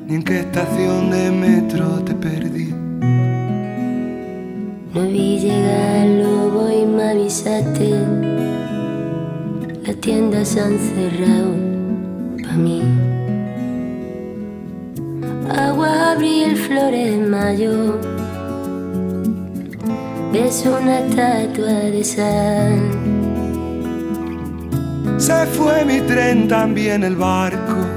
ni en qué estación de metro te perdí. No vi llegar el lobo y me avisaste. Las tiendas se han cerrado pa' mí. Agua, abril, flores en mayo. Ves una estatua de sal. Se fue mi tren, también el barco.